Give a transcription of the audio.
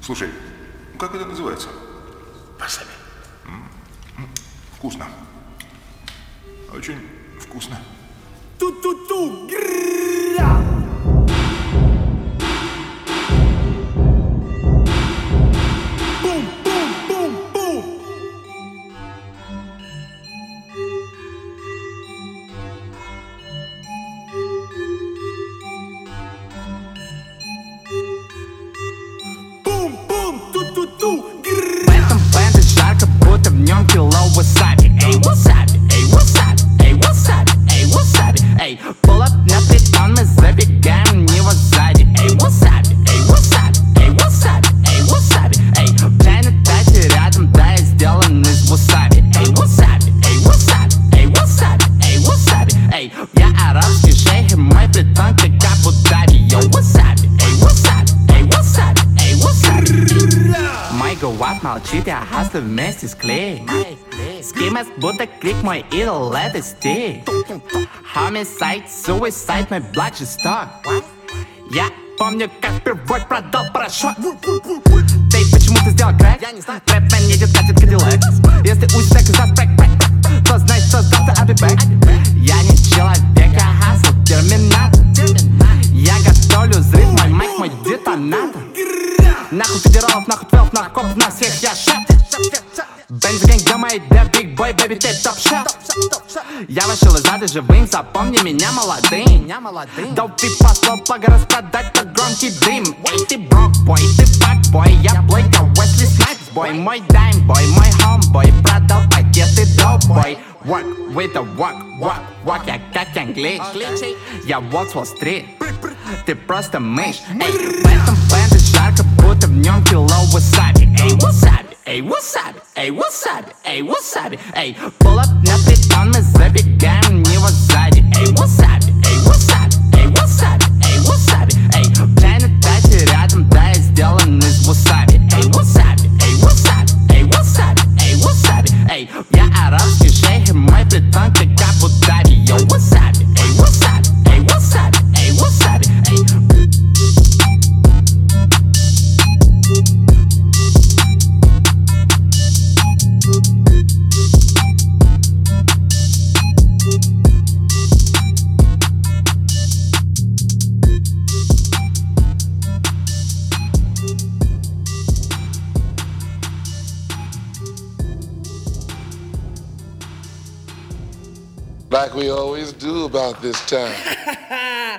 Слушай, как это называется? Васаби. Вкусно. Очень вкусно. Ту-ту-ту. Бум-бум-бум-бум. Бум-бум. Ту-ту-ту. В этом бенде жарко, будто в нем кило васаби. Эй, васаби, эй, васаби, эй, васаби, эй, васаби. Эй, pull up на притон, мы забегаем в него сзади. Эй, васаби, эй, васаби, эй, васаби, эй, васаби. Эй, пьяный тачи рядом, да, я сделан из васаби. Эй, васаби, эй, васаби, эй, васаби, эй, васаби. Эй, я арабский шейх, и мой притон как Абу-Даби. Йо, васаби, эй, васаби, эй, васаби, эй, васаби. Мой гуап молчит, я хаслю вместе с клей. Скимас, будто крик, мой идол, это стиль. Homicide, suicide, мой благ жесток. Я помню, как впервые продал порошок. Ты почему ты сделал крэк? Я не знаю. Трэп-мен едет, катит кадиллак. Если усек из-за спрэк-прэк, то знай, что завтра I'll be back. Я не человек, я хасл, терминатор. Я готовлю взрыв, мой майк, мой детонатор. Нахуй федералов, нахуй твелов, нахуй копов, на всех я шеф. Бензогэнг, где мои dead big boy, baby, ты топ-шеф. Я вышел из ада живым, запомни меня молодым. Доп ты послал пога распродать, как громкий дым. Эй, ты брок-бой, ты фак-бой, я плей, я Уэсли Снайпс-бой. Мой дайм-бой, мой хом-бой, продал пакеты доп-бой. Work with the walk, я как англич. Я walk Wall Street, ты просто мышь. Эй, в этом бенде жарко, будто в нем кило васаби. Эй, васаби, эй, васаби, эй, васаби, эй, васаби. Эй, pull up на притон, мы забегаем в него сзади. Эй, васаби, эй, васаби, эй, васаби, эй, васаби. Эй, пьяный тачи рядом, да, я сделан из васаби. Эй, васаби, эй, васаби, эй, васаби, эй, васаби. Эй, я арабский шейх, и мой притон как Абу-Даби. Йо, васаби, эй, васаби, эй, васаби, эй, васаби. Эй. Like we always do about this time.